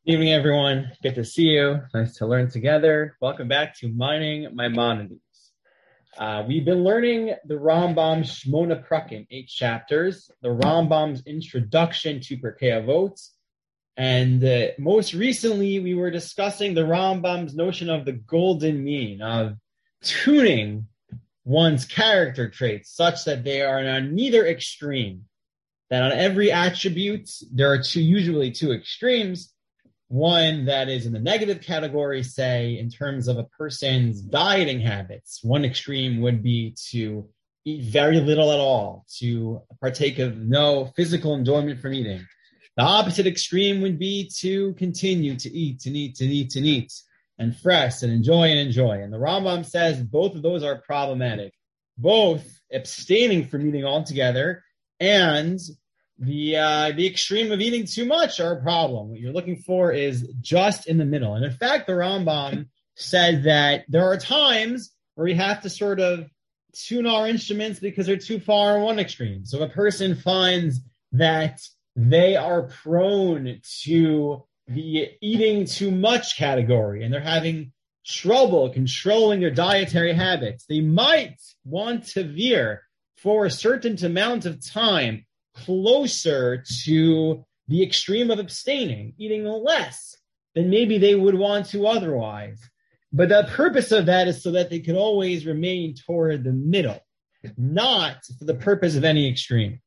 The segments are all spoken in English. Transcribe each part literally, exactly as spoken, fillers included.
Evening, everyone. Good to see you. Nice to learn together. Welcome back to Mining Maimonides. Uh, we've been learning the Rambam Shmona Prakim, eight chapters, the Rambam's introduction to Pirkei Avot, and uh, most recently we were discussing the Rambam's notion of the golden mean, of tuning one's character traits such that they are on neither extreme. That on every attribute there are two, usually two extremes. One that is in the negative category, say, in terms of a person's dieting habits. One extreme would be to eat very little at all, to partake of no physical enjoyment from eating. The opposite extreme would be to continue to eat and eat and eat and eat and fresh and enjoy and enjoy. And the Rambam says both of those are problematic. Both abstaining from eating altogether and The uh, the extreme of eating too much are a problem. What you're looking for is just in the middle. And in fact, the Rambam said that there are times where we have to sort of tune our instruments because they're too far in one extreme. So if a person finds that they are prone to the eating too much category and they're having trouble controlling their dietary habits, they might want to veer for a certain amount of time closer to the extreme of abstaining, eating less than maybe they would want to otherwise. But the purpose of that is so that they can always remain toward the middle, not for the purpose of any extreme.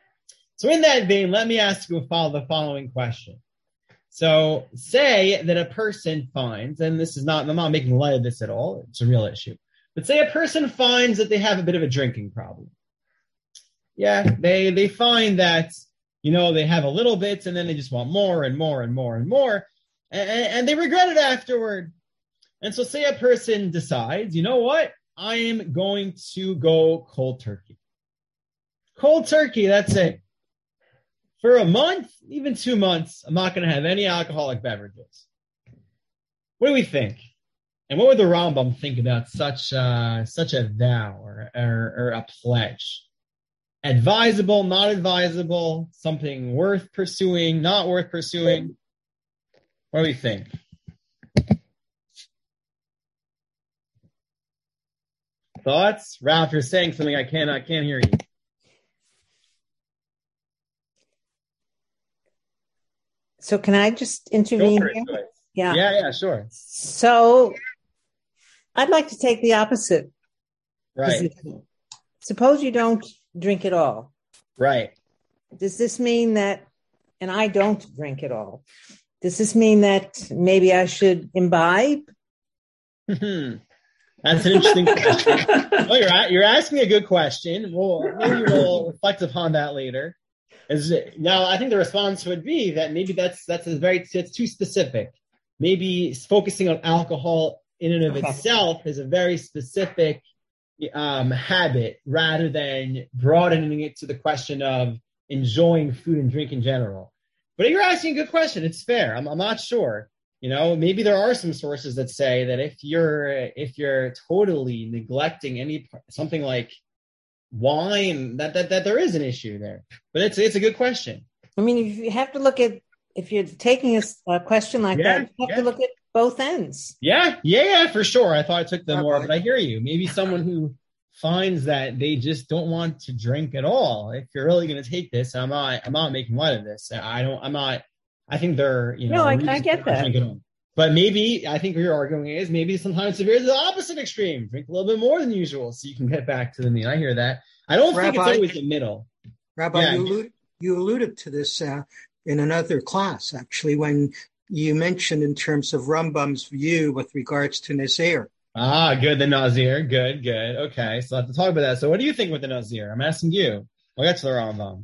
So in that vein, let me ask you the following question. So say that a person finds, and this is not, I'm not making light of this at all, it's a real issue, but say a person finds that they have a bit of a drinking problem. Yeah, they they find that, you know, they have a little bit and then they just want more and more and more and more, and, and they regret it afterward. And so say a person decides, you know what, I am going to go cold turkey. Cold turkey, that's it. For a month, even two months, I'm not going to have any alcoholic beverages. What do we think? And what would the Rambam think about such, uh, such a vow or, or, or a pledge? Advisable, not advisable, something worth pursuing, not worth pursuing. What do we think? Thoughts? Ralph, you're saying something I can't, I can't hear you. So can I just intervene here? Yeah. Yeah, yeah, sure. So I'd like to take the opposite Right. position. Suppose you don't drink at all. Right. Does this mean that, and I don't drink at all, does this mean that maybe I should imbibe? Mm-hmm. That's an interesting question. Well, you're, you're asking a good question. We'll, maybe we'll reflect upon that later. Is it, now, I think the response would be that maybe that's that's a very it's too specific. Maybe focusing on alcohol in and of Okay. itself is a very specific um, habit rather than broadening it to the question of enjoying food and drink in general. But you're asking a good question. It's fair. I'm, I'm not sure. You know, maybe there are some sources that say that if you're if you're totally neglecting any something like wine, that that that there is an issue there. But it's it's a good question. I mean, if you have to look at, if you're taking a, a question like Yeah, that, you have yeah. to look at both ends. Yeah, yeah, yeah, for sure. I thought I took the more, Okay. but I hear you. Maybe someone who finds that they just don't want to drink at all. If you're really going to take this, I'm not, I'm not making light of this. I don't, I'm not. I think they're, you know. No, I- reasons I get to that. drink at all. But maybe I think what you're arguing is maybe sometimes severe is the opposite extreme. Drink a little bit more than usual, so you can get back to the mean. I hear that. I don't think Rabbi- it's always the middle. Rabbi, Yeah. you, alluded, you alluded to this uh, in another class, actually, when you mentioned in terms of Rambam's view with regards to Nazir. Ah, good, the Nazir. Good, good. Okay, so I have to talk about that. So what do you think with the Nazir? I'm asking you. We'll get to the Rambam.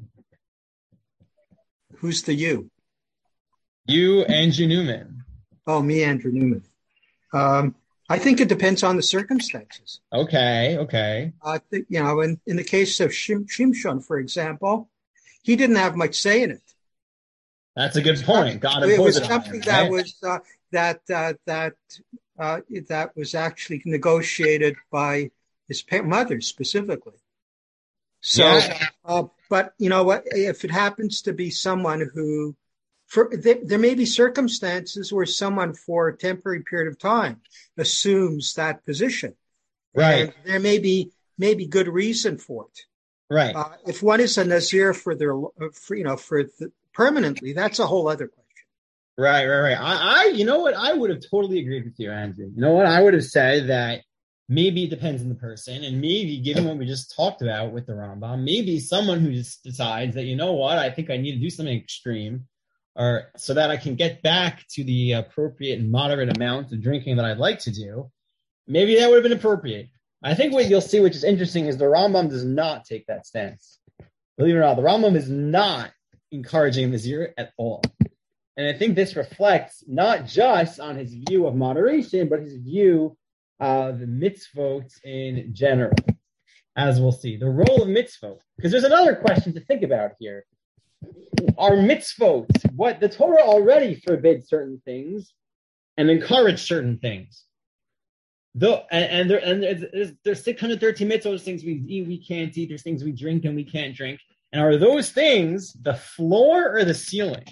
Who's the you? You, Andrew Newman. Oh, me, Andrew Newman. Um, I think it depends on the circumstances. Okay, okay. I think, you know, in, in the case of Shim, Shimshon, for example, he didn't have much say in it. That's a good point. God It was imposed it on something him, that right? was uh, that uh, that uh, that was actually negotiated by his pa- mother specifically. So, Yeah. uh, but you know what? If it happens to be someone who for there, there may be circumstances where someone for a temporary period of time assumes that position. Right. And there may be, may be good reason for it. Right. Uh, if one is a Nazir for their, for, you know, for the, permanently, that's a whole other question. Right, right, right. I, I, you know what? I would have totally agreed with you, Andrew. You know what? I would have said that maybe it depends on the person, and maybe, given what we just talked about with the Rambam, maybe someone who just decides that, you know what, I think I need to do something extreme, or so that I can get back to the appropriate and moderate amount of drinking that I'd like to do. Maybe that would have been appropriate. I think what you'll see, which is interesting, is the Rambam does not take that stance. Believe it or not, the Rambam is not encouraging Nazir at all. And I think this reflects not just on his view of moderation, but his view of mitzvot in general, as we'll see. The role of mitzvot. Because there's another question to think about here. Are mitzvot, what the Torah already forbids certain things and encouraged certain things. Though, and, and, there, and there's, there's six hundred thirteen mitzvot, there's things we eat, we can't eat, there's things we drink and we can't drink. And are those things the floor or the ceiling?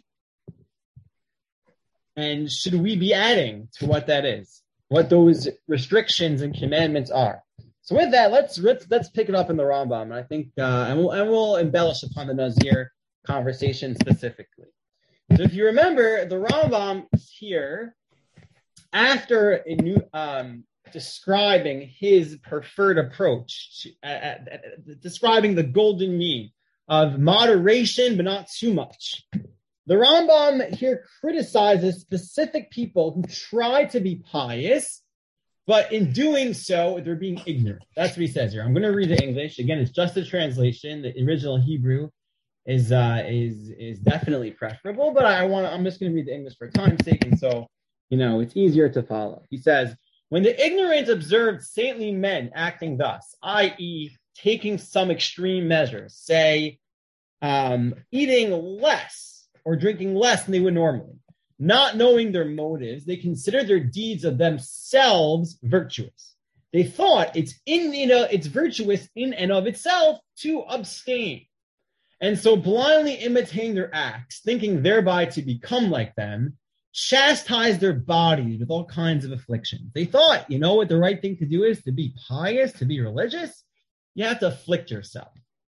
And should we be adding to what that is, what those restrictions and commandments are? So with that, let's let's let's pick it up in the Rambam, and I think, uh, and we'll and we'll embellish upon the Nazir conversation specifically. So if you remember, the Rambam is here after a new, um, describing his preferred approach, to, uh, uh, describing the golden mean of moderation, but not too much. The Rambam here criticizes specific people who try to be pious, but in doing so, they're being ignorant. That's what he says here. I'm going to read the English. Again, it's just a translation. The original Hebrew is uh, is is definitely preferable, but I want I'm just going to read the English for time's sake, and so, you know, it's easier to follow. He says, when the ignorant observed saintly men acting thus, that is, taking some extreme measures, say, um, eating less, or drinking less than they would normally, not knowing their motives, they considered their deeds of themselves virtuous. They thought it's in, you know, it's virtuous in and of itself to abstain. And so blindly imitating their acts, thinking thereby to become like them, chastise their bodies with all kinds of afflictions. They thought, you know what the right thing to do is? To be pious, to be religious, you have to afflict yourself.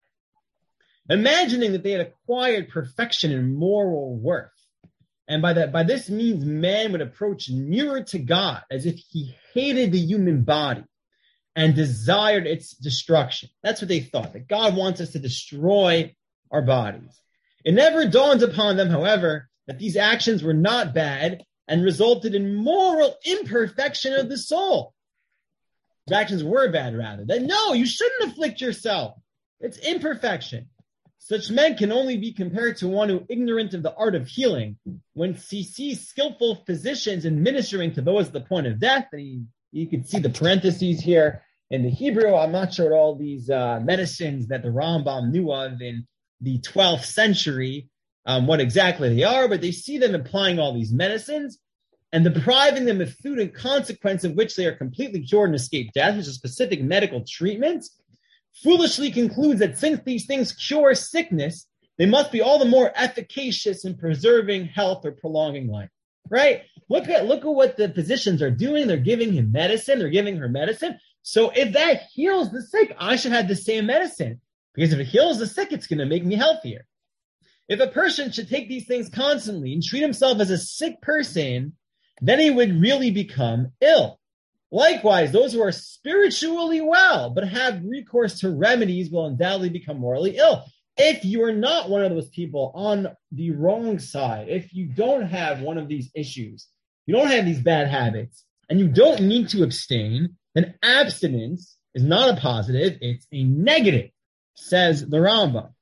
Imagining that they had acquired perfection and moral worth. And by that, by this means, man would approach nearer to God as if he hated the human body and desired its destruction. That's what they thought, that God wants us to destroy our bodies. It never dawned upon them, however, that these actions were not bad and resulted in moral imperfection of the soul. These actions were bad, rather. That no, you shouldn't afflict yourself. It's imperfection. Such men can only be compared to one who, ignorant of the art of healing, when he sees skillful physicians administering to those at the point of death, and he, you can see the parentheses here in the Hebrew. I'm not sure what all these uh, medicines that the Rambam knew of in the twelfth century, um, what exactly they are, but they see them applying all these medicines and depriving them of food, in consequence of which they are completely cured and escape death, which is a specific medical treatment. Foolishly concludes that since these things cure sickness, they must be all the more efficacious in preserving health or prolonging life. Right? Look at look at what the physicians are doing. They're giving him medicine. They're giving her medicine. So if that heals the sick, I should have the same medicine. Because if it heals the sick, it's going to make me healthier. If a person should take these things constantly and treat himself as a sick person, then he would really become ill. Likewise, those who are spiritually well but have recourse to remedies will undoubtedly become morally ill. If you are not one of those people on the wrong side, if you don't have one of these issues, you don't have these bad habits, and you don't need to abstain, then abstinence is not a positive, it's a negative, says the Rambam.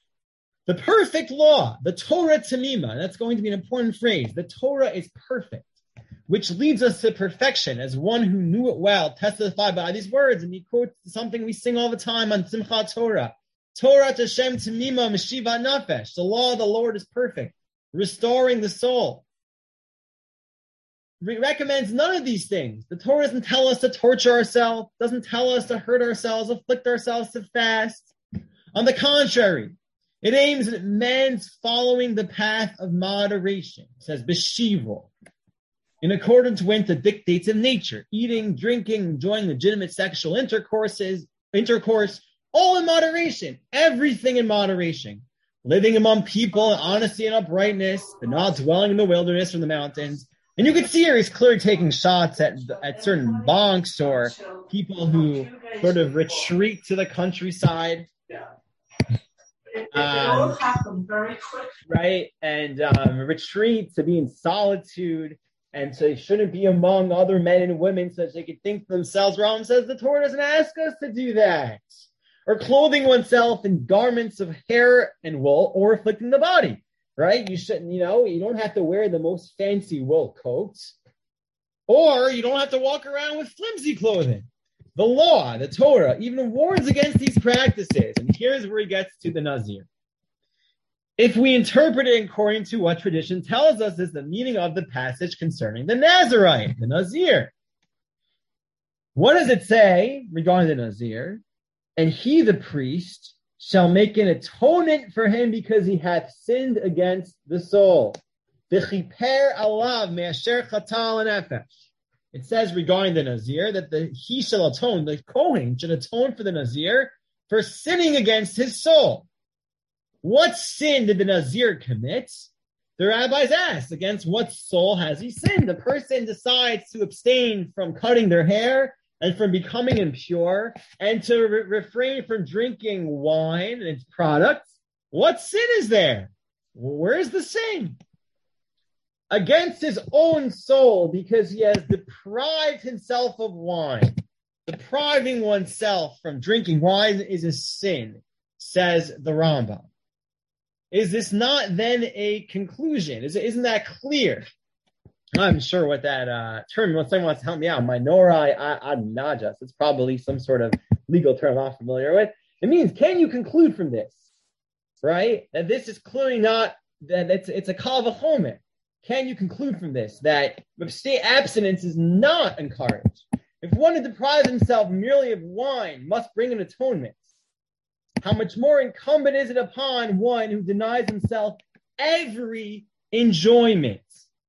The perfect law, the Torah Tamima, that's going to be an important phrase. The Torah is perfect, which leads us to perfection, as one who knew it well testified by these words. And he quotes something we sing all the time on Simchat Torah. Torah Tashem Tamima Meshiva Nafesh. The law of the Lord is perfect, restoring the soul. It recommends none of these things. The Torah doesn't tell us to torture ourselves, doesn't tell us to hurt ourselves, afflict ourselves, to fast. On the contrary, It aims at man's following the path of moderation. It says, Beshivo, in accordance with the dictates of nature, eating, drinking, enjoying legitimate sexual intercourses, intercourse, all in moderation, everything in moderation. Living among people in honesty and uprightness, but not dwelling in the wilderness or the mountains. And you can see here he's clearly taking shots at at certain monks or people who sort of retreat to the countryside. Um, right? And um, retreat to be in solitude. And so they shouldn't be among other men and women so that they could think for themselves. Rambam says the Torah doesn't ask us to do that. Or clothing oneself in garments of hair and wool, or afflicting the body, right? You shouldn't, you know, you don't have to wear the most fancy wool coats, or you don't have to walk around with flimsy clothing. The law, the Torah, even warns against these practices. And here's where he gets to the Nazir. If we interpret it according to what tradition tells us is the meaning of the passage concerning the Nazirite, the Nazir. What does it say regarding the Nazir? And he, the priest, shall make an atonement for him because he hath sinned against the soul. V'chiper alav me'asher chatal nefesh. It says regarding the Nazir that the he shall atone, the Kohen should atone for the Nazir for sinning against his soul. What sin did the Nazir commit? The rabbis asked, against what soul has he sinned? The person decides to abstain from cutting their hair and from becoming impure, and to re- refrain from drinking wine and its products. What sin is there? Where is the sin? Against his own soul, because he has deprived himself of wine. Depriving oneself from drinking wine is a sin, says the Rambam. Is this not then a conclusion? Is it, isn't that clear? I'm sure what that uh, term, when someone wants to help me out, minorai ad najas, it's probably some sort of legal term I'm not familiar with. It means, can you conclude from this, right? That this is clearly not, that it's, it's a kal v'chomer. Can you conclude from this that state abstinence is not encouraged? If one who deprives himself merely of wine must bring an atonement, how much more incumbent is it upon one who denies himself every enjoyment?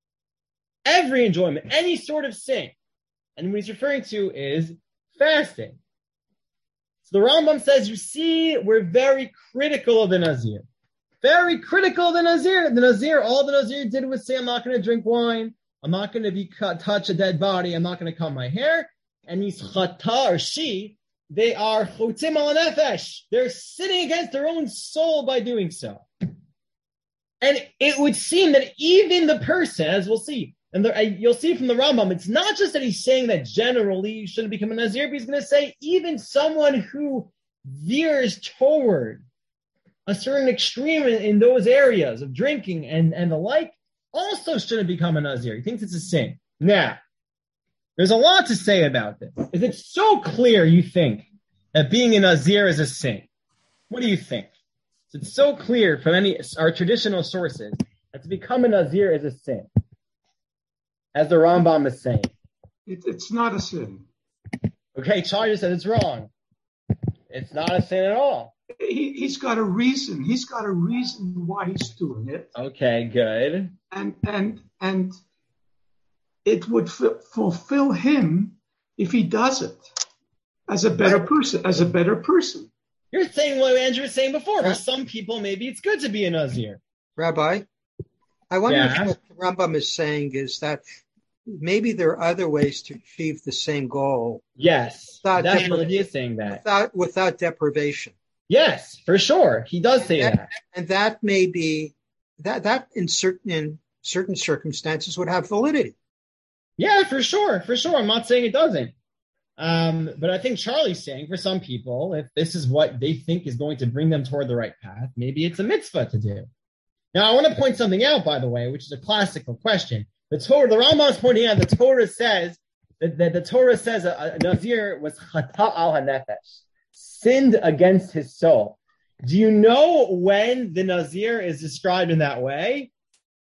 Every enjoyment, any sort of sin. And what he's referring to is fasting. So the Rambam says, you see, we're very critical of the Nazir. Very critical of the Nazir. The Nazir, all the Nazir did was say, I'm not going to drink wine. I'm not going to be cut, touch a dead body. I'm not going to cut my hair. And he's chata, or she, they are chotim al nefesh. They're sinning against their own soul by doing so. And it would seem that even the person, as we'll see, and the, you'll see from the Rambam, it's not just that he's saying that generally you shouldn't become a Nazir, but he's going to say even someone who veers toward a certain extreme in, in those areas of drinking and, and the like also shouldn't become a Nazir. He thinks it's a sin. Now, there's a lot to say about this. Is it so clear, you think, that being a Nazir is a sin? What do you think? Is it so clear from any our traditional sources that to become a Nazir is a sin? As the Rambam is saying. It, it's not a sin. Okay, Charlie said it's wrong. It's not a sin at all. He, he's got a reason. He's got a reason why he's doing it. Okay, good. And and and it would f- fulfill him if he does it as a better person. As a better person. You're saying what Andrew was saying before. For some people, maybe it's good to be a Nazir. Rabbi, I wonder Yeah. if what the Rambam is saying is that maybe there are other ways to achieve the same goal. Yes, Without definitely depri- he is saying that. Without, without deprivation. Yes, for sure. He does say and that, that. And that may be, that, that in certain, in certain circumstances would have validity. Yeah, for sure, for sure. I'm not saying it doesn't. Um, but I think Charlie's saying for some people, if this is what they think is going to bring them toward the right path, maybe it's a mitzvah to do. Now, I want to point something out, by the way, which is a classical question. The Torah, the Rambam is pointing out, the Torah says that, that the Torah says a, a Nazir was chata al hanefesh, sinned against his soul. Do you know when the Nazir is described in that way?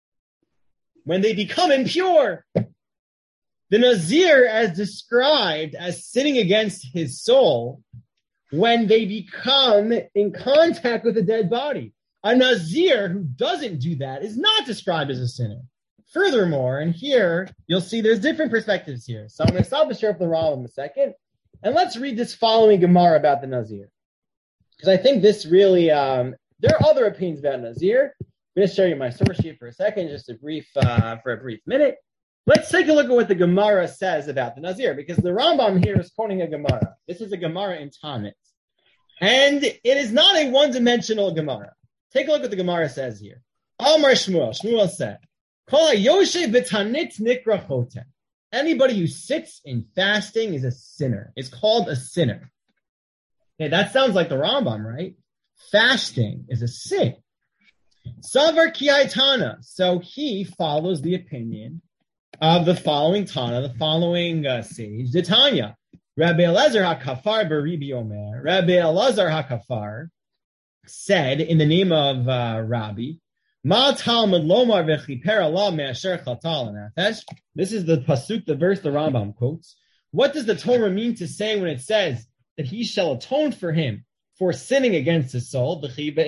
When they become impure. The Nazir as described as sinning against his soul when they become in contact with a dead body. A Nazir who doesn't do that is not described as a sinner. Furthermore, and here you'll see there's different perspectives here. So I'm going to stop the share of the Rambam in a second, and let's read this following Gemara about the Nazir. Because I think this really, um, there are other opinions about Nazir. I'm going to show you my source sheet for a second, just a brief, uh, for a brief minute. Let's take a look at what the Gemara says about the Nazir, because the Rambam here is quoting a Gemara. This is a Gemara in Tanit. And it is not a one-dimensional Gemara. Take a look at what the Gemara says here. Amar Shmuel, Shmuel said, Kol hayoshev b'tanit nikra chotem. Anybody who sits in fasting is a sinner. It's called a sinner. Okay, that sounds like the Rambam, right? Fasting is a sin. Savar kiai Tana. So he follows the opinion of the following Tana, the following uh, sage, the Tanya. Rabbi Elazar HaKafar b'Ribi Omer. Rabbi Elazar HaKafar said in the name of uh, Rabbi, Ma Talmud Lomar v'chiper Allah me'asher chatal nefesh. This is the pasuk, the verse the Rambam quotes. What does the Torah mean to say when it says that he shall atone for him for sinning against his soul?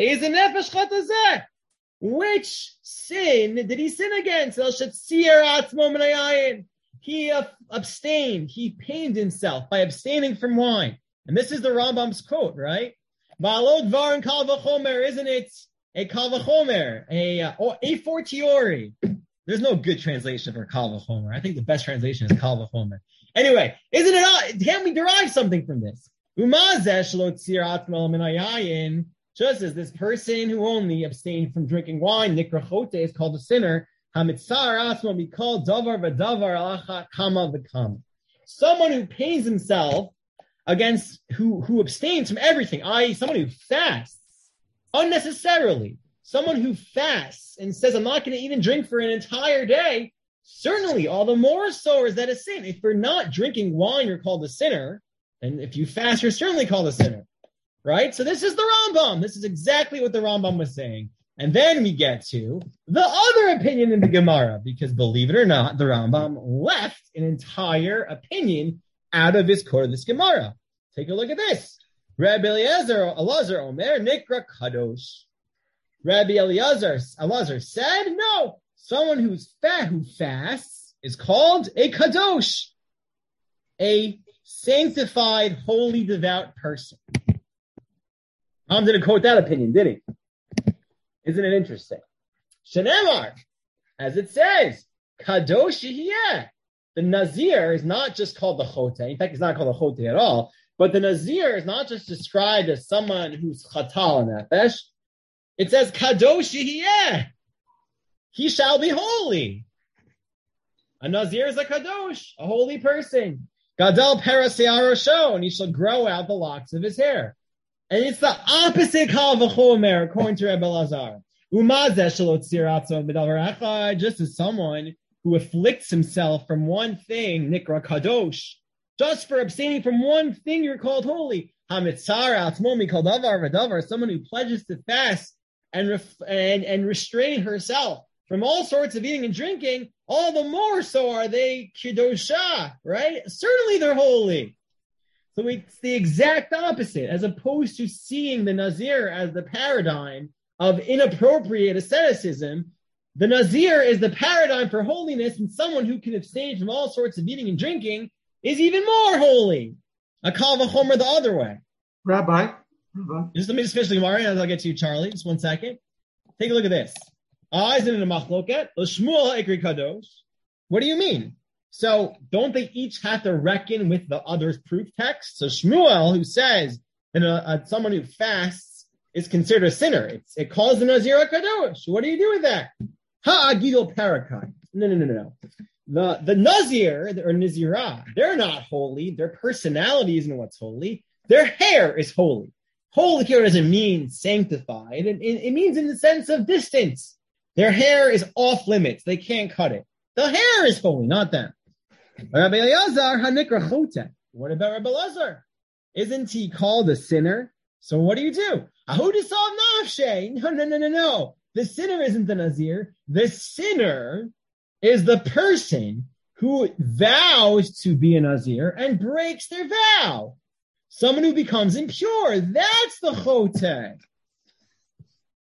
Which sin did he sin against? He uh, abstained, he pained himself by abstaining from wine. And this is the Rambam's quote, right? Ba'alot varin kal v'chomer, isn't it? A kal v'chomer, a, uh, or a fortiori. There's no good translation for kal v'chomer. I think the best translation is kal v'chomer. Anyway, isn't it, can't we derive something from this? Just as this person who only abstained from drinking wine, nikra chote, is called a sinner. Hamitzar be called davar v'davar alacha kama v'kama. Someone who pains himself against, who, who abstains from everything, that is, someone who fasts unnecessarily, someone who fasts and says, I'm not going to eat and drink for an entire day, certainly, all the more so is that a sin. If you're not drinking wine, you're called a sinner. And if you fast, you're certainly called a sinner. Right? So this is the Rambam. This is exactly what the Rambam was saying. And then we get to the other opinion in the Gemara, because believe it or not, the Rambam left an entire opinion out of his core of this Gemara. Take a look at this. Rabbi Eliezer, Elazar Omer, Nikra Kadosh. Rabbi Eliezer, Elazar said, no, someone who's fat, who fasts is called a Kadosh, a sanctified, holy, devout person. Tom didn't quote that opinion, did he? Isn't it interesting? Shenemar, as it says, Kadosh Yehiyeh. The Nazir is not just called the Chote. In fact, it's not called the Chote at all. But the Nazir is not just described as someone who's Chatal Nefesh. It says, Kadosh Yehiyeh. He shall be holy. A Nazir is a Kadosh, a holy person. Gadal Parasei and he shall grow out the locks of his hair. And it's the opposite Kal V'chomer, according to Rebbe Lazar. Just as someone who afflicts himself from one thing, Nikra Kadosh, just for abstaining from one thing, you're called holy. Someone who pledges to fast and, ref- and, and restrain herself from all sorts of eating and drinking, all the more so are they Kedosha, right? Certainly they're holy. So it's the exact opposite, as opposed to seeing the Nazir as the paradigm of inappropriate asceticism. The Nazir is the paradigm for holiness, and someone who can abstain from all sorts of eating and drinking is even more holy. A Kal V'chomer the other way. Rabbi, Rabbi. Just let me just finish the Gemara, and I'll get to you, Charlie. Just one second. Take a look at this. Ah, isn't it a machloket? L'shmuel ha'ikri kadosh. What do you mean? So don't they each have to reckon with the other's proof text? So Shmuel, who says that a, a, someone who fasts is considered a sinner, it's, it calls the Nazir a kadosh. What do you do with that? Ha'agidol parakai. No, no, no, no, no. The, the Nazir, or Nazirah, they're not holy. Their personality isn't what's holy. Their hair is holy. Holy here doesn't mean sanctified. It, it, it means in the sense of distance. Their hair is off limits. They can't cut it. The hair is holy, not them. Rabbi Elazar hanikra chote. What about Rabbi Elazar? Isn't he called a sinner? So what do you do? Ahudisav nafshe. No, no, no, no, no. The sinner isn't the Nazir. The sinner is the person who vows to be a Nazir and breaks their vow. Someone who becomes impure. That's the chote.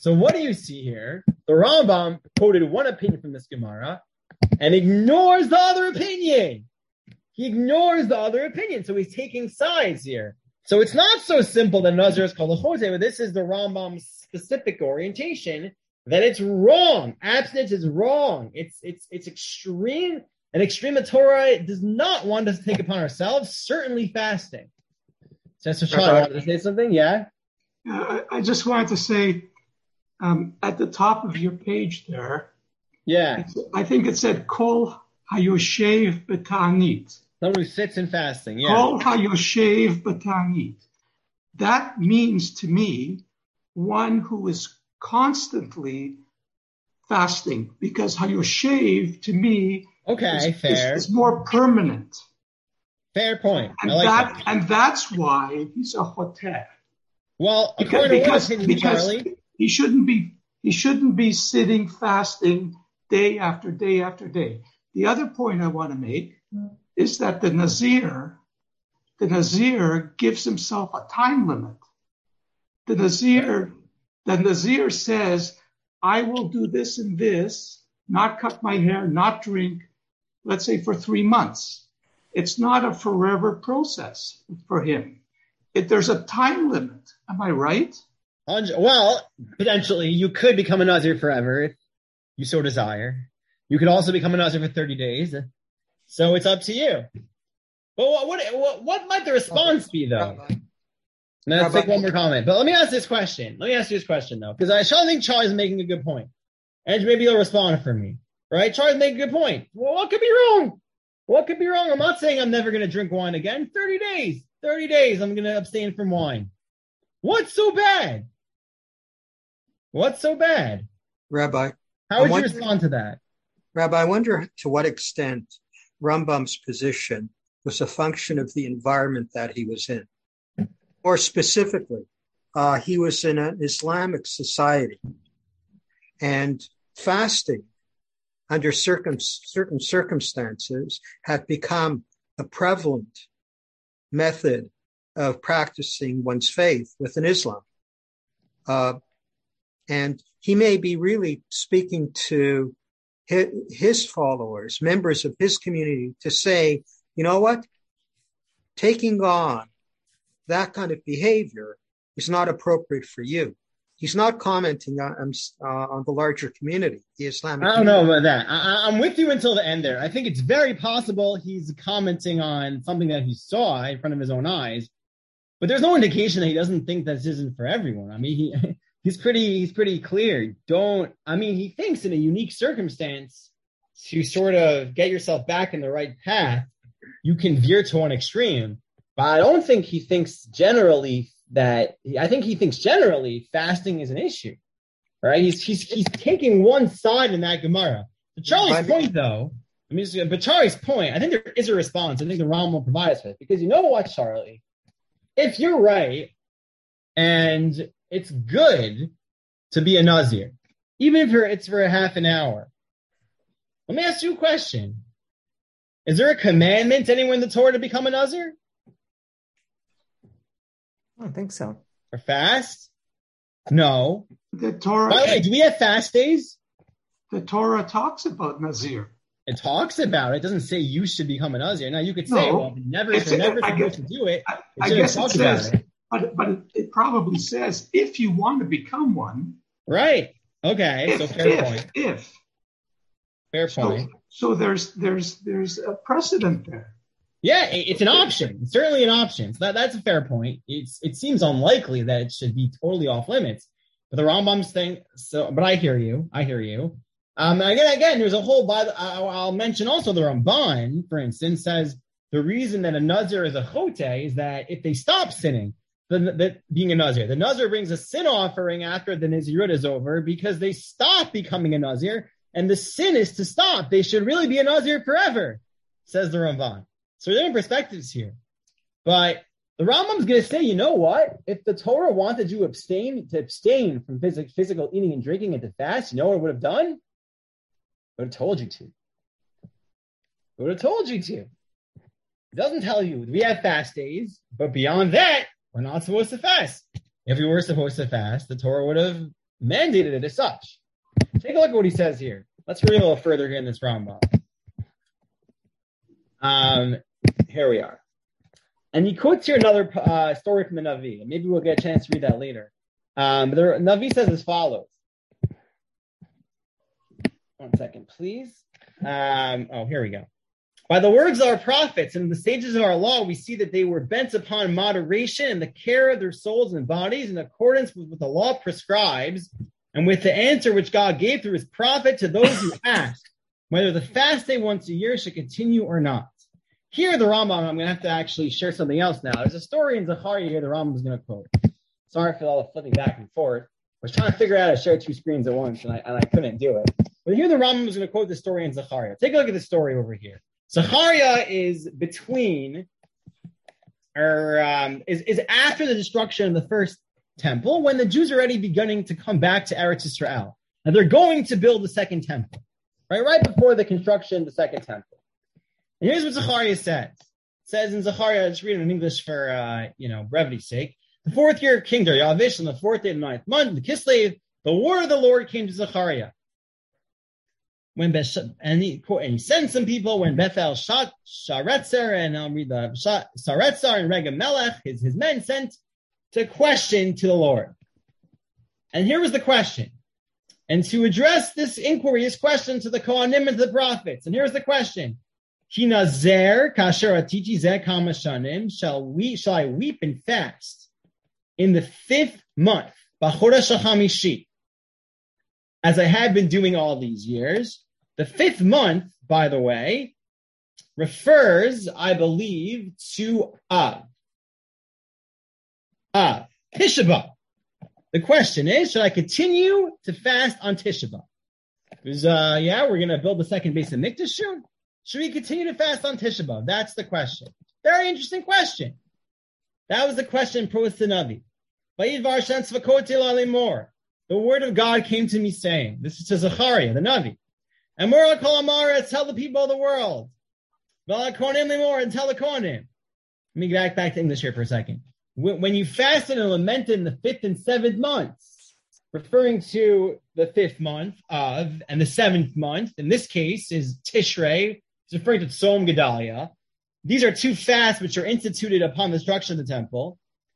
So what do you see here? The Rambam quoted one opinion from this Gemara and ignores the other opinion. He ignores the other opinion. So he's taking sides here. So it's not so simple that Nazir is called a Choteh, but this is the Rambam's specific orientation that it's wrong. Abstinence is wrong. It's it's it's extreme. An extreme the Torah does not want us to take upon ourselves, certainly fasting. Sister Charlie wanted to say something? Yeah? Uh, I just wanted to say, um, at the top of your page there, yeah, I think it said, Kol Hayoshev B'Ta'anit. Someone who sits in fasting, yeah. Kol Hayoshev B'Ta'anit. That means to me, one who is constantly fasting, because Hayoshev, to me, okay, is, fair. Is, is more permanent. Fair point. And, I like that, that. and that's why he's a Choteh. Well, because, according because, to what opinion, because Charlie? he shouldn't be he shouldn't be sitting fasting day after day after day. The other point I want to make is that the Nazir, the Nazir gives himself a time limit. The Nazir, the Nazir says, I will do this and this, not cut my hair, not drink, let's say for three months. It's not a forever process for him. If there's a time limit, am I right? Well, potentially, you could become a Nazir forever if you so desire. You could also become a Nazir for thirty days. So it's up to you. But what what, what might the response be, though? Now, let's take one more comment. But let me ask this question. Let me ask you this question, though, because I think Charlie's making a good point. And maybe he'll respond for me. Right? Charlie's making a good point. Well, what could be wrong? What could be wrong? I'm not saying I'm never going to drink wine again. thirty days. thirty days, I'm going to abstain from wine. What's so bad? What's so bad? Rabbi. How would wonder, you respond to that? Rabbi, I wonder to what extent Rambam's position was a function of the environment that he was in. Or specifically, uh, he was in an Islamic society, and fasting under circum- certain circumstances had become a prevalent method of practicing one's faith within Islam. Uh, and he may be really speaking to his, his followers, members of his community, to say, you know what? Taking on that kind of behavior is not appropriate for you. He's not commenting on, uh, on the larger community, the Islamic I don't community. know about that. I, I'm with you until the end there. I think it's very possible he's commenting on something that he saw in front of his own eyes, but there's no indication that he doesn't think this isn't for everyone. I mean, he he's pretty he's pretty clear. Don't I mean he thinks in a unique circumstance to sort of get yourself back in the right path, you can veer to one extreme. But I don't think he thinks generally that I think he thinks generally fasting is an issue, right? He's he's he's taking one side in that Gemara. To Charlie's point, though, I mean, but Charlie's point, I think there is a response. I think the Ram will provide us with, because you know what, Charlie, if you're right, and it's good to be a Nazir, even if you're, it's for a half an hour. Let me ask you a question: is there a commandment anywhere in the Torah to become a Nazir? I don't think so. Or fast? No. The Torah. By the way, do we have fast days? The Torah talks about Nazir. It talks about it. It doesn't say you should become a Nazir. Now you could say, No, well, if never, it's- if you're never I supposed guess- to do it, I, it I shouldn't guess it talk says, about it. but but it, it probably says if you want to become one. Right. Okay. If, so fair if, point. If. Fair So, point. so there's there's there's a precedent there. Yeah, it- it's an option. It's certainly an option. So that, that's a fair point. It's it seems unlikely that it should be totally off limits. But the Rambam's thing. So, but I hear you. I hear you. Um, and again, again, there's a whole. By the, I'll, I'll mention also the Ramban, for instance, says the reason that a Nazir is a Choteh is that if they stop sinning, the, the being a Nazir, the Nazir brings a sin offering after the Nazirut is over because they stop becoming a Nazir, and the sin is to stop. They should really be a Nazir forever, says the Ramban. So there are perspectives here, but the Rambam's going to say, you know what? If the Torah wanted you to abstain to abstain from phys- physical eating and drinking and to fast, you know what it would have done? It would have told you to. It would have told you to. It doesn't tell you. We have fast days, but beyond that, we're not supposed to fast. If we were supposed to fast, the Torah would have mandated it as such. Take a look at what he says here. Let's read a little further here in this Rambam. Um, here we are. And he quotes here another uh, story from the Navi. And maybe we'll get a chance to read that later. Um, but the Navi says as follows. One second, please. Um, oh, here we go. By the words of our prophets and the sages of our law, we see that they were bent upon moderation and the care of their souls and bodies in accordance with what the law prescribes and with the answer which God gave through his prophet to those who asked whether the fast day once a year should continue or not. Here, the Rambam, I'm going to have to actually share something else now. There's a story in Zechariah here the Rambam is going to quote. Sorry for all the flipping back and forth. I was trying to figure out how to share two screens at once, and I, and I couldn't do it. But here the Rambam is going to quote the story in Zechariah. Take a look at the story over here. Zechariah is between, or um, is, is after the destruction of the first temple, when the Jews are already beginning to come back to Eretz Yisrael. And they're going to build the second temple, right? Right before the construction of the second temple. And here's what Zechariah says. It says in Zechariah, just read it in English for, uh, you know, brevity's sake. The fourth year of King Darius, on the fourth day of the ninth month, the Kislev, the word of the Lord came to Zechariah. When Besh- and, he, and he sent some people when Bethel shot Sharetzer, and I'll read the Sharetzer and Regem Melech, his, his men sent to question to the Lord. And here was the question. And to address this inquiry, this question to the Kohanim and to the prophets. And here's the question. Hinazer kasher atichi zeh kama shanim, shall we shall I weep and fast in the fifth month, B'chodesh HaChamishi, as I have been doing all these years. The fifth month, by the way, refers, I believe, to Av. Av, Tisha B'Av. The question is, should I continue to fast on Tisha B'Av? Because, uh, yeah, we're going to build the second base of Mikdash soon. Should we continue to fast on Tisha B'Av? That's the question. Very interesting question. That was the question posed to Navi. The word of God came to me saying, this is to Zechariah, the Navi. And more tell the people of the world. And tell the Kohanim. Let me get back, back to English here for a second. When you fasted and lamented in the fifth and seventh months, referring to the fifth month of, and the seventh month, in this case is Tishrei, it's referring to Tzom Gedalia. These are two fasts which are instituted upon the destruction of the temple.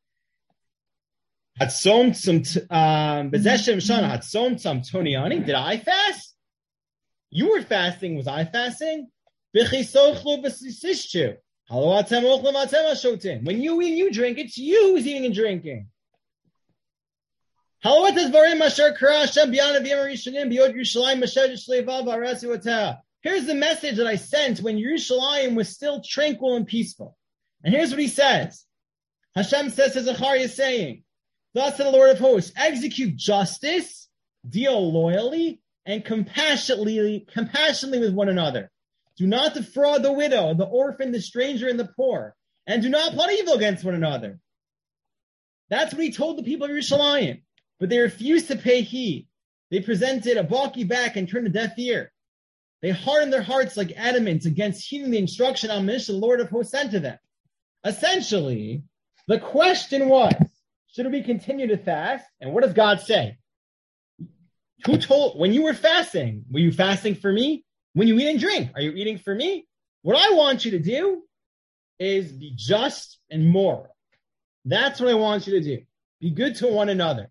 Hatzom tzum um bezeshem shana hatzom tzum toniani. Did I fast? You were fasting. Was I fasting? When you eat, you drink. It's you who's eating and drinking. Here's the message that I sent when Yerushalayim was still tranquil and peaceful. And here's what he says. Hashem says to Zechariah, saying, thus to the Lord of hosts, execute justice, deal loyally, and compassionately, compassionately with one another. Do not defraud the widow, the orphan, the stranger, and the poor, and do not plot evil against one another. That's what he told the people of Yerushalayim, but they refused to pay heed. They presented a balky back and turned a deaf ear. They hardened their hearts like adamant against heeding the instruction on which the Lord of hosts sent to them. Essentially, the question was, should we continue to fast? And what does God say? Who told, when you were fasting, were you fasting for me? When you eat and drink, are you eating for me? What I want you to do is be just and moral. That's what I want you to do. Be good to one another.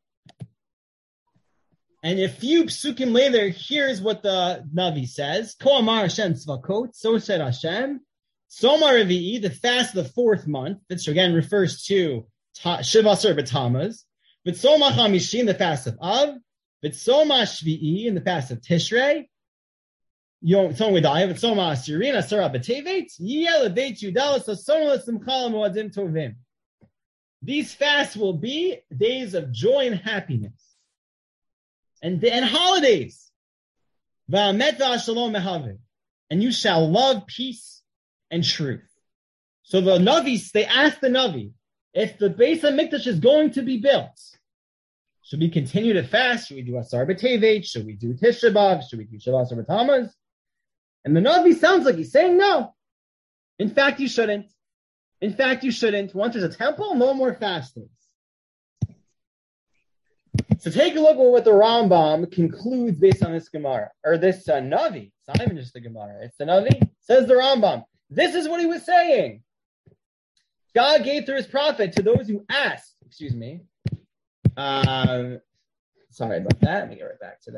And a few psukim later, here's what the Navi says. Ko amar Hashem tzvakot, so said Hashem. Soma Revi'i, the fast of the fourth month, which again refers to Shiva Asar B'Tammuz. V'tzoma Chamishi, in the fast of Av. V'tzoma Shvi'i, in the fast of Tishrei. Yom Tzom Gedaliah, V'tzoma Asirin, Asar B'Tevet. Yeleveit Yudalas, Asoma L'Simcha L'Moadim Tovim. These fasts will be days of joy and happiness. And, and holidays. V'amet v'ashalom mehaveh. And you shall love peace and truth. So the Navi, they asked the Navi, if the Beis HaMikdash is going to be built, should we continue to fast? Should we do Asar B'Tevet? Should we do Tisha B'Av? Should we do Shiva Asar B'Tammuz? And the Navi sounds like he's saying no. In fact, you shouldn't. In fact, you shouldn't. Once there's a temple, no more fasting. So take a look at what the Rambam concludes based on this Gemara, or this uh, Navi. It's not even just the Gemara, it's the Navi. Says the Rambam, this is what he was saying. God gave through his prophet to those who asked, excuse me. Um, sorry about that. Let me get right back to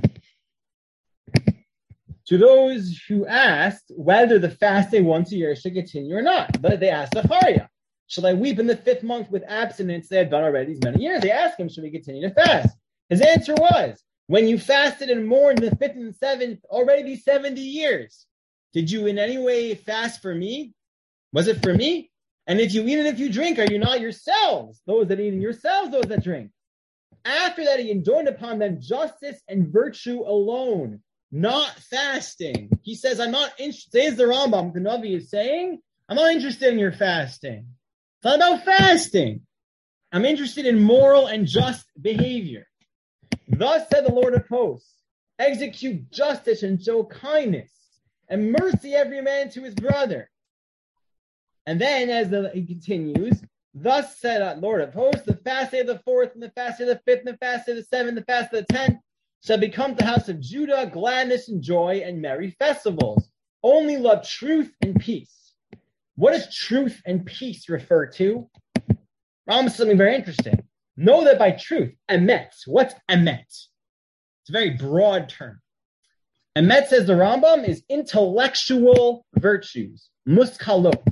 that. To those who asked whether the fasting once a year should continue or not. But they asked Zachariah, shall I weep in the fifth month with abstinence they had done already these many years? They asked him, should we continue to fast? His answer was, when you fasted and mourned in the fifth and the seventh, already these seventy years, did you in any way fast for me? Was it for me? And if you eat and if you drink, are you not yourselves, those that eat and yourselves, those that drink? After that, he enjoined upon them justice and virtue alone, not fasting. He says, I'm not interested, says the Rambam, the Navi is saying, I'm not interested in your fasting. It's not about fasting. I'm interested in moral and just behavior. Thus said the Lord of hosts, execute justice and show kindness, and mercy every man to his brother. And then, as the, he continues, thus said uh, Lord of hosts, the fast day of the fourth, and the fast day of the fifth, and the fast day of the seventh, and the fast of the tenth, shall become the house of Judah, gladness and joy, and merry festivals. Only love truth and peace. What does truth and peace refer to? Rambam says something very interesting. Know that by truth, emet. What's emet? It's a very broad term. Emet, says the Rambam, is intellectual virtues, muskalot.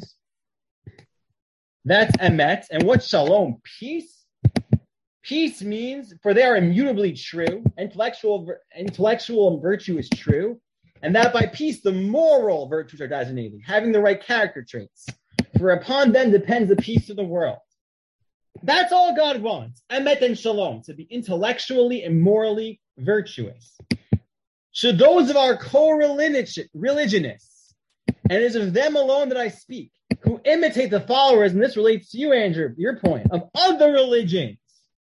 That's emet. And what's shalom? Peace. Peace means, for they are immutably true. Intellectual, intellectual virtue is true. And that by peace, the moral virtues are designated, having the right character traits. For upon them depends the peace of the world. That's all God wants. Emet and shalom, to be intellectually and morally virtuous. Should those of our co-religionists, and it is of them alone that I speak, who imitate the followers, and this relates to you, Andrew, your point, of other religions,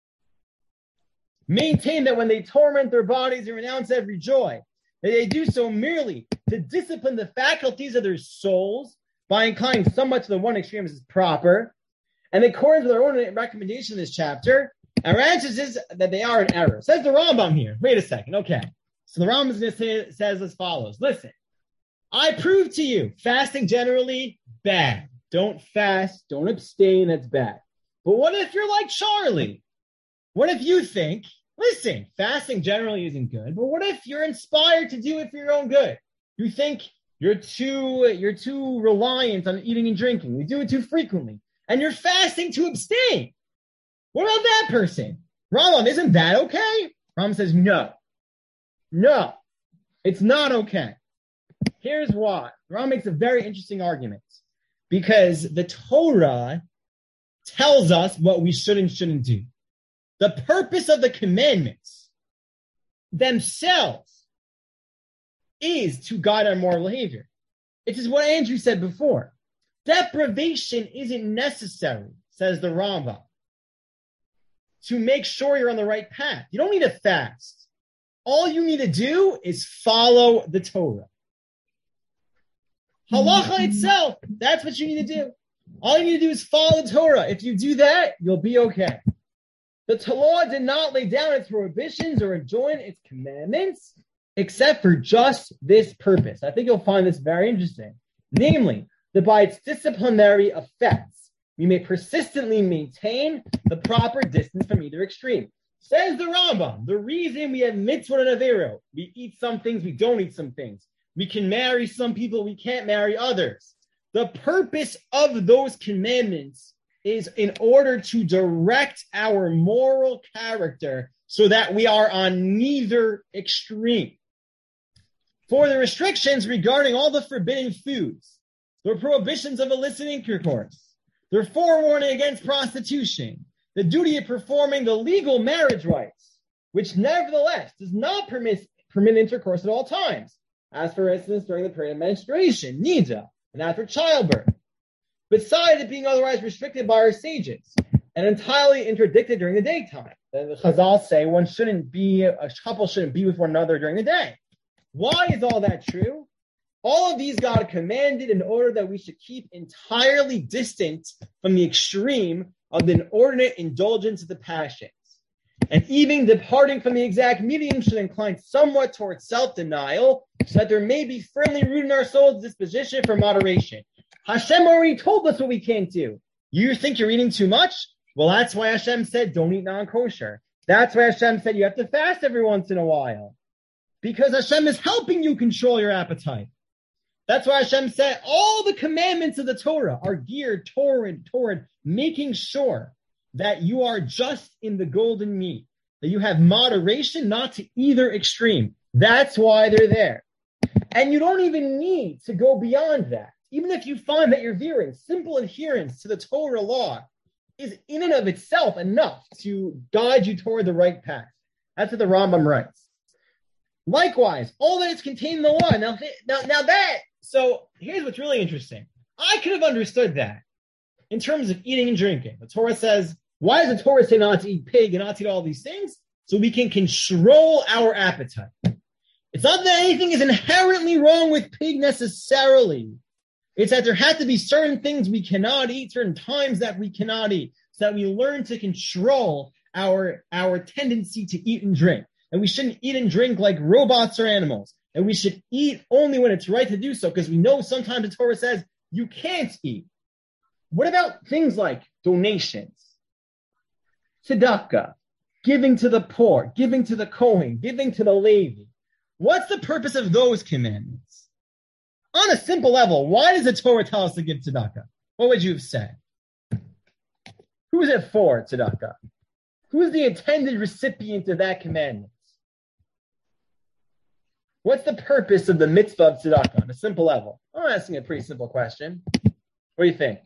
maintain that when they torment their bodies and renounce every joy, that they do so merely to discipline the faculties of their souls by inclining somewhat to the one extreme as is proper, and according to their own recommendation in this chapter, our answer is that they are in error. Says the Rambam here. Wait a second. Okay. So the Rambam is going to say, says as follows. Listen, I prove to you, fasting generally, bad. Don't fast. Don't abstain. That's bad. But what if you're like Charlie? What if you think, listen, fasting generally isn't good, but what if you're inspired to do it for your own good? You think you're too, you're too reliant on eating and drinking. You do it too frequently. And you're fasting to abstain. What about that person? Rambam, isn't that okay? Rambam says, no. No. It's not okay. Here's why. Rambam makes a very interesting argument. Because the Torah tells us what we should and shouldn't do. The purpose of the commandments themselves is to guide our moral behavior. It is what Andrew said before. Deprivation isn't necessary, says the Rambam, to make sure you're on the right path. You don't need to fast. All you need to do is follow the Torah. Halacha itself, that's what you need to do. All you need to do is follow the Torah. If you do that, you'll be okay. The Torah did not lay down its prohibitions or enjoin its commandments except for just this purpose. I think you'll find this very interesting. Namely, that by its disciplinary effects, we may persistently maintain the proper distance from either extreme. Says the Rambam, the reason we have mitzvot and avero, we eat some things, we don't eat some things. We can marry some people, we can't marry others. The purpose of those commandments is in order to direct our moral character so that we are on neither extreme. For the restrictions regarding all the forbidden foods, the prohibitions of illicit intercourse, the forewarning against prostitution, the duty of performing the legal marriage rites, which nevertheless does not permit, permit intercourse at all times, as for instance during the period of menstruation, nida, and after childbirth, besides it being otherwise restricted by our sages and entirely interdicted during the daytime. Then the Chazal say one shouldn't be, a couple shouldn't be with one another during the day. Why is all that true? All of these God commanded in order that we should keep entirely distant from the extreme of the inordinate indulgence of the passions. And even departing from the exact medium should incline somewhat towards self-denial, so that there may be firmly rooted in our souls disposition for moderation. Hashem already told us what we can't do. You think you're eating too much? Well, that's why Hashem said don't eat non-kosher. That's why Hashem said you have to fast every once in a while. Because Hashem is helping you control your appetite. That's why Hashem said all the commandments of the Torah are geared toward, toward making sure that you are just in the golden meat, that you have moderation, not to either extreme. That's why they're there. And you don't even need to go beyond that. Even if you find that you're veering, simple adherence to the Torah law is in and of itself enough to guide you toward the right path. That's what the Rambam writes. Likewise, all that is contained in the law. Now, now, now that, so here's what's really interesting. I could have understood that in terms of eating and drinking. The Torah says, why does the Torah say not to eat pig and not to eat all these things? So we can control our appetite. It's not that anything is inherently wrong with pig necessarily. It's that there have to be certain things we cannot eat, certain times that we cannot eat, so that we learn to control our, our tendency to eat and drink. And we shouldn't eat and drink like robots or animals. And we should eat only when it's right to do so, because we know sometimes the Torah says you can't eat. What about things like donations, tzedakah, giving to the poor, giving to the Kohen, giving to the Levi? What's the purpose of those commandments? On a simple level, why does the Torah tell us to give tzedakah? What would you have said? Who is it for, tzedakah? Who is the intended recipient of that commandment? What's the purpose of the mitzvah of tzedakah on a simple level? I'm asking a pretty simple question. What do you think?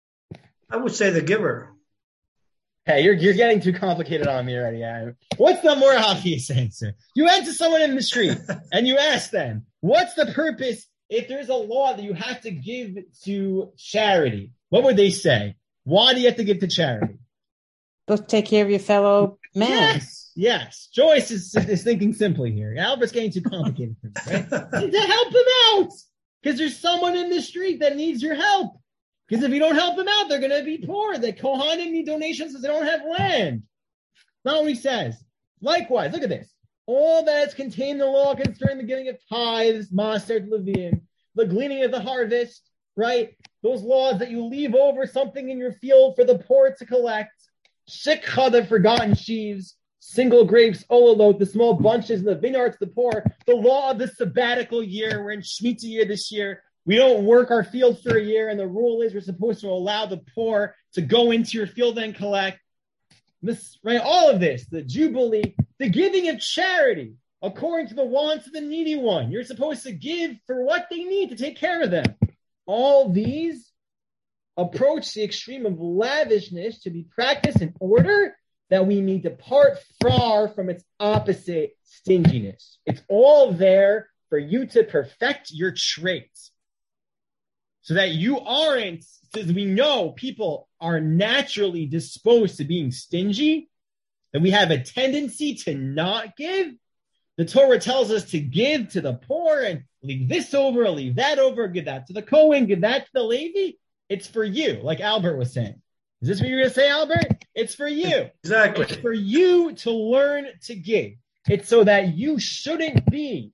I would say the giver. Hey, you're you're getting too complicated on me already, Adam. What's the more obvious answer? You went to someone in the street and you asked them, what's the purpose if there's a law that you have to give to charity? What would they say? Why do you have to give to charity? Go take care of your fellow man. Yes, yes. Joyce is, is thinking simply here. Albert's getting too complicated for me, right? And to help them out. Because there's someone in the street that needs your help. Because if you don't help them out, they're going to be poor. The Kohanim need donations because they don't have land. Not what he says. Likewise, look at this. All that is contained in the law concerning the giving of tithes, maaser levim, the gleaning of the harvest, right? Those laws that you leave over something in your field for the poor to collect. Shikha, the forgotten sheaves, single grapes, ololot, the small bunches in the vineyards of the poor. The law of the sabbatical year. We're in Shemitah year this year. We don't work our field for a year, and the rule is we're supposed to allow the poor to go into your field and collect. This, right? All of this, the Jubilee, the giving of charity, according to the wants of the needy one. You're supposed to give for what they need to take care of them. All these approach the extreme of lavishness to be practiced in order that we may depart far from its opposite, stinginess. It's all there for you to perfect your traits. So that you aren't, because we know people are naturally disposed to being stingy, and we have a tendency to not give. The Torah tells us to give to the poor and leave this over, leave that over, give that to the Kohen, give that to the Levi. It's for you, like Albert was saying. Is this what you're going to say, Albert? It's for you. Exactly. It's for you to learn to give. It's so that you shouldn't be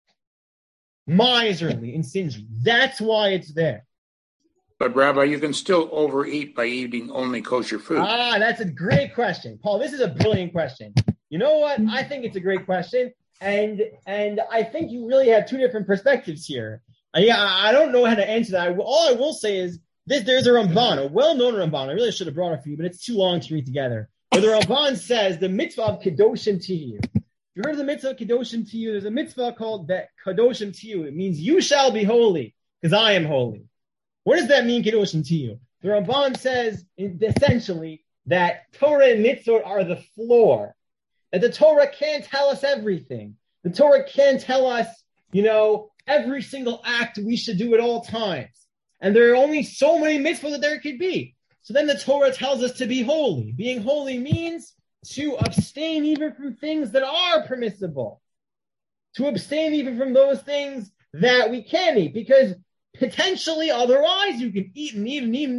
miserly and stingy. That's why it's there. But Rabbi, you can still overeat by eating only kosher food. Ah, that's a great question. Paul, this is a brilliant question. You know what? I think it's a great question. And and I think you really have two different perspectives here. I, I don't know how to answer that. I, all I will say is this, there's a Ramban, a well-known Ramban. I really should have brought it for you, but it's too long to read together. But the Ramban says the mitzvah of Kedoshim Tiyu. You heard of the mitzvah of Kedoshim Tiyu? There's a mitzvah called that Kedoshim Tiyu. It means you shall be holy because I am holy. What does that mean, Kedoshim Tiyu? The Ramban says essentially that Torah and mitzvot are the floor. That the Torah can't tell us everything. The Torah can't tell us, you know, every single act we should do at all times. And there are only so many mitzvot that there could be. So then the Torah tells us to be holy. Being holy means to abstain even from things that are permissible. To abstain even from those things that we can't eat. Because potentially otherwise you can eat and eat and eat and eat.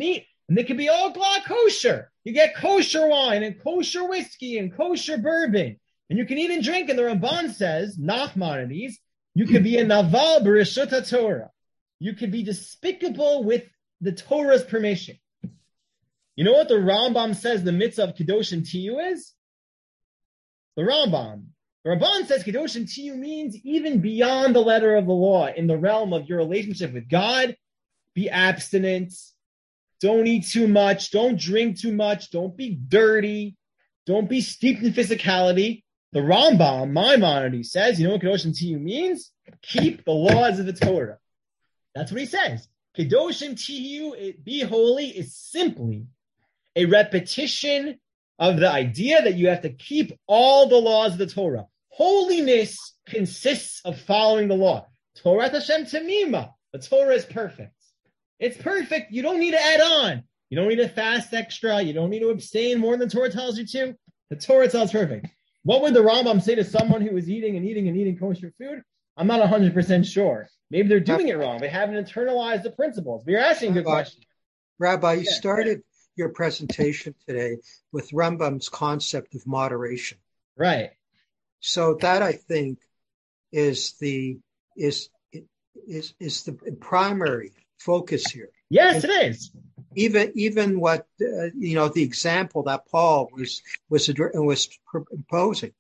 And they can be all glad kosher. You get kosher wine and kosher whiskey and kosher bourbon. And you can even drink, and the Ramban says, Nachmanides, you could be a naval b'reshut HaTorah. You could be despicable with the Torah's permission. You know what the Rambam says the mitzvah of Kedoshim Tiyu is? The Rambam. The Ramban says Kedoshim Tiyu means even beyond the letter of the law, in the realm of your relationship with God, be abstinent, don't eat too much, don't drink too much, don't be dirty, don't be steeped in physicality. The Rambam, Maimonides, says, you know what Kedoshim Tiyu means? Keep the laws of the Torah. That's what he says. Kedoshim Tiyu, be holy, is simply a repetition of the idea that you have to keep all the laws of the Torah. Holiness consists of following the law. Torah Hashem Tamima. The Torah is perfect. It's perfect. You don't need to add on. You don't need to fast extra. You don't need to abstain more than the Torah tells you to. The Torah tells perfect. What would the Rambam say to someone who is eating and eating and eating kosher food? I'm not one hundred percent sure. Maybe they're doing it wrong. They haven't internalized the principles. But you're asking a good question. Rabbi, you yeah. started your presentation today with Rambam's concept of moderation. Right. So that, I think, is the is is is the primary focus here. Yes, it is. Even even what uh, you know, the example that Paul was was was proposing.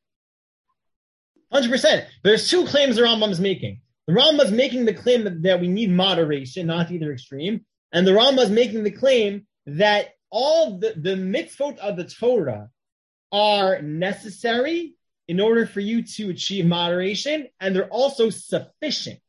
one hundred percent. There's two claims the Rambam is making. The Rambam is making the claim that, that we need moderation, not either extreme, and the Rambam is making the claim that all the, the mitzvot of the Torah are necessary in order for you to achieve moderation, and they're also sufficient.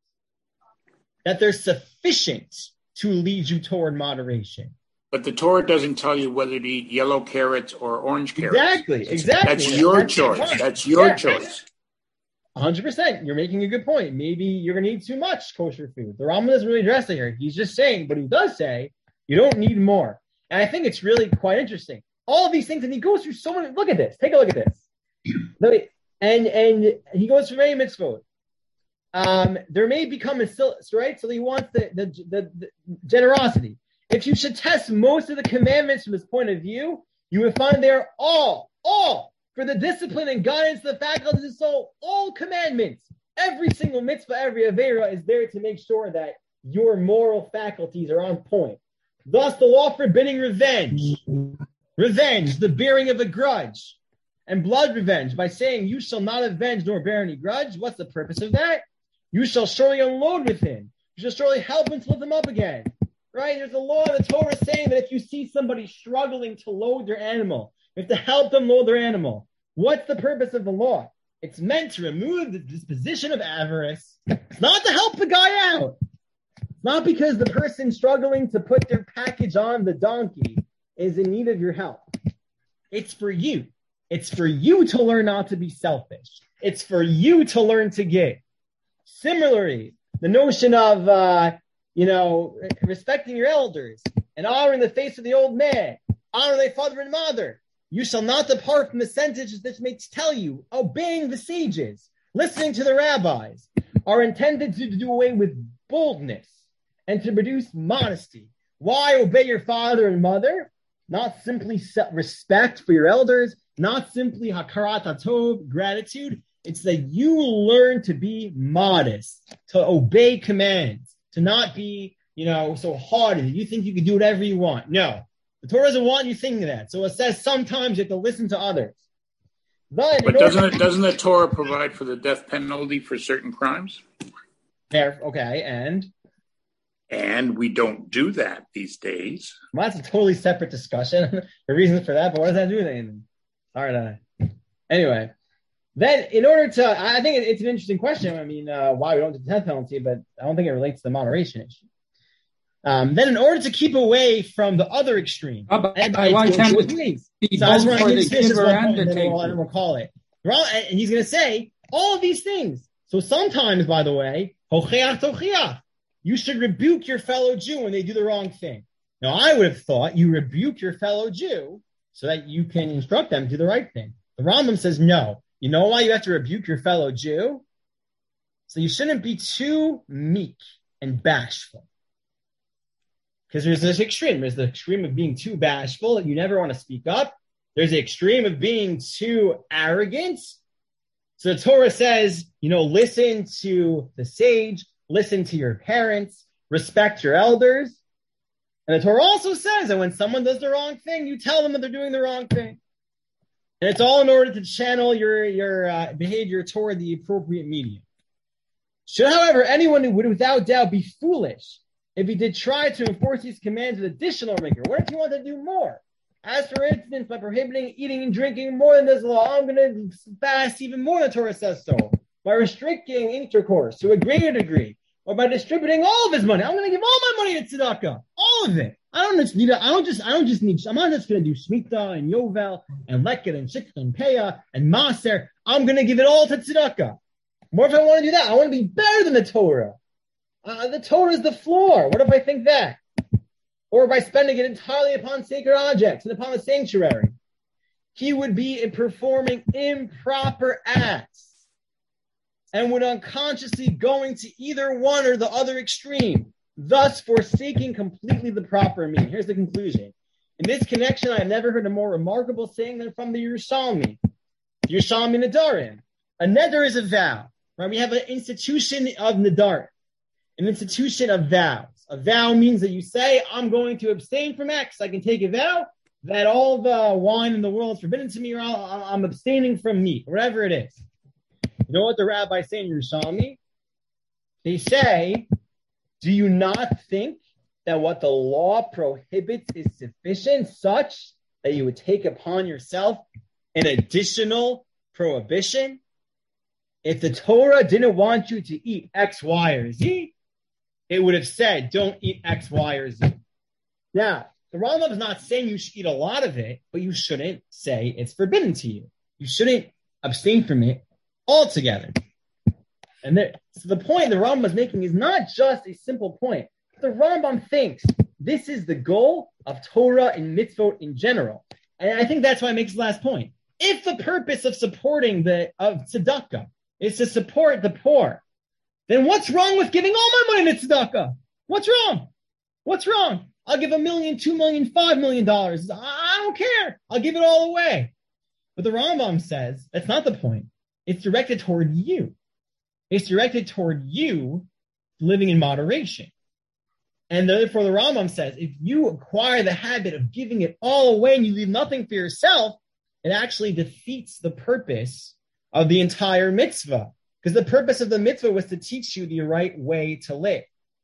That they're sufficient to lead you toward moderation. But the Torah doesn't tell you whether to eat yellow carrots or orange carrots. Exactly, exactly. That's your That's choice. That's your yeah. choice. one hundred percent. You're making a good point. Maybe you're going to eat too much kosher food. The Rambam doesn't really address it here. He's just saying, but he does say, you don't need more. And I think it's really quite interesting. All of these things, and he goes through so many. Look at this. Take a look at this. And and he goes through many mitzvot. Um, there may become a right, so he wants the, the, the, the generosity. If you should test most of the commandments from this point of view, you would find they're all, all for the discipline and guidance of the faculties of the soul. All commandments, every single mitzvah, every avera is there to make sure that your moral faculties are on point. Thus, the law forbidding revenge, revenge, the bearing of a grudge, and blood revenge by saying, "You shall not avenge nor bear any grudge." What's the purpose of that? You shall surely unload with him. You shall surely help him to lift him up again. Right? There's a law in the Torah saying that if you see somebody struggling to load their animal, you have to help them load their animal. What's the purpose of the law? It's meant to remove the disposition of avarice. It's not to help the guy out. It's not because the person struggling to put their package on the donkey is in need of your help. It's for you. It's for you to learn not to be selfish. It's for you to learn to give. Similarly, the notion of, uh, you know, respecting your elders and honoring the face of the old man, honor thy father and mother. You shall not depart from the sentences that may tell you, obeying the sages, listening to the rabbis, are intended to do away with boldness and to produce modesty. Why obey your father and mother? Not simply respect for your elders, not simply hakarat hatov, gratitude. It's that you learn to be modest, to obey commands, to not be, you know, so hard that you think you can do whatever you want. No, the Torah doesn't want you thinking that. So it says sometimes you have to listen to others. Then, but doesn't it, doesn't the Torah provide for the death penalty for certain crimes? There, okay, and? And we don't do that these days. Well, that's a totally separate discussion. The reason for that, but what does that do with anything? All right. Uh, anyway. Then, in order to, I think it's an interesting question. I mean, uh, why we don't do the death penalty, but I don't think it relates to the moderation issue. Um, then, in order to keep away from the other extreme, uh, and I want to be so I just want to finish this one point, and then we'll, and we'll call it. And he's going to say all of these things. So sometimes, by the way, hocheach tochiach, you should rebuke your fellow Jew when they do the wrong thing. Now, I would have thought you rebuke your fellow Jew so that you can instruct them to do the right thing. The Rambam says no. You know why you have to rebuke your fellow Jew? So you shouldn't be too meek and bashful. Because there's this extreme. There's the extreme of being too bashful that you never want to speak up. There's the extreme of being too arrogant. So the Torah says, you know, listen to the sage, listen to your parents, respect your elders. And the Torah also says that when someone does the wrong thing, you tell them that they're doing the wrong thing. And it's all in order to channel your, your uh, behavior toward the appropriate medium. Should, however, anyone who would without doubt be foolish if he did try to enforce these commands with additional rigor, what if he wanted to do more? As for instance, by prohibiting eating and drinking more than this law, I'm going to fast even more than the Torah says so. By restricting intercourse to a greater degree, or by distributing all of his money, I'm going to give all my money to tzedakah, all of it. I don't just need. I don't just. I don't just need. I'm not just going to do shmita and yovel and leket and shikta and peah and maser. I'm going to give it all to tzedakah. More if I want to do that, I want to be better than the Torah. Uh, the Torah is the floor. What if I think that? Or by spending it entirely upon sacred objects and upon the sanctuary. He would be performing improper acts and would unconsciously going to either one or the other extreme, thus forsaking completely the proper mean. Here's the conclusion. In this connection, I have never heard a more remarkable saying than from the Yerushalmi. Yerushalmi Nedarim. A neder is a vow. Right? We have an institution of Nedar, an institution of vows. A vow means that you say, I'm going to abstain from X. I can take a vow that all the wine in the world is forbidden to me, or I'm abstaining from meat, whatever it is. You know what the rabbis say in Yerushalmi? They say, do you not think that what the law prohibits is sufficient, such that you would take upon yourself an additional prohibition? If the Torah didn't want you to eat X, Y, or Z, it would have said, don't eat X, Y, or Z. Now, the Rambam is not saying you should eat a lot of it, but you shouldn't say it's forbidden to you. You shouldn't abstain from it altogether. And there, so the point the Rambam is making is not just a simple point. The Rambam thinks this is the goal of Torah and mitzvot in general. And I think that's why it makes the last point. If the purpose of supporting the of tzedakah is to support the poor, then what's wrong with giving all my money to tzedakah? What's wrong? What's wrong? I'll give a million, two million, five million dollars. I don't care. I'll give it all away. But the Rambam says that's not the point. It's directed toward you. It's directed toward you living in moderation. And therefore the Rambam says, if you acquire the habit of giving it all away and you leave nothing for yourself, it actually defeats the purpose of the entire mitzvah. Because the purpose of the mitzvah was to teach you the right way to live.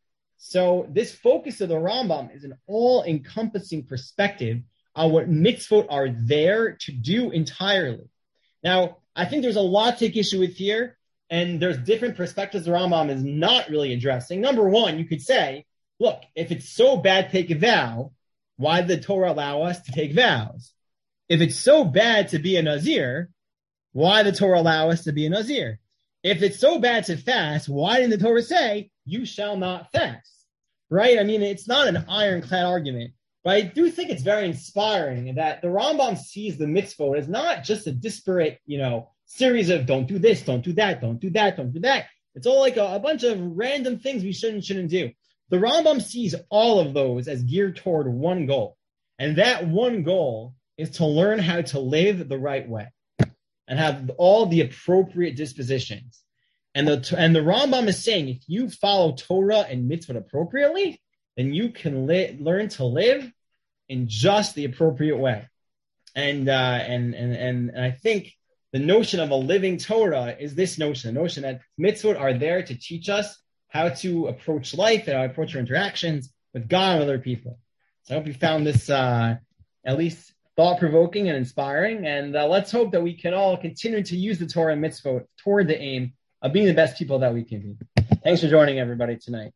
So this focus of the Rambam is an all-encompassing perspective on what mitzvot are there to do entirely. Now, I think there's a lot to take issue with here, and there's different perspectives the Rambam is not really addressing. Number one, you could say, look, if it's so bad to take a vow, why did the Torah allow us to take vows? If it's so bad to be a Nazir, why did the Torah allow us to be a Nazir? If it's so bad to fast, why didn't the Torah say, you shall not fast? Right? I mean, it's not an ironclad argument, but I do think it's very inspiring that the Rambam sees the mitzvah as not just a disparate, you know, series of don't do this, don't do that, don't do that, don't do that. It's all like a, a bunch of random things we shouldn't, shouldn't do. The Rambam sees all of those as geared toward one goal. And that one goal is to learn how to live the right way and have all the appropriate dispositions. And the and the Rambam is saying, if you follow Torah and mitzvah appropriately, then you can li- learn to live in just the appropriate way. And, uh, and and and and I think the notion of a living Torah is this notion, the notion that mitzvot are there to teach us how to approach life and how to approach our interactions with God and other people. So I hope you found this uh, at least thought-provoking and inspiring. And uh, let's hope that we can all continue to use the Torah and mitzvot toward the aim of being the best people that we can be. Thanks for joining everybody tonight.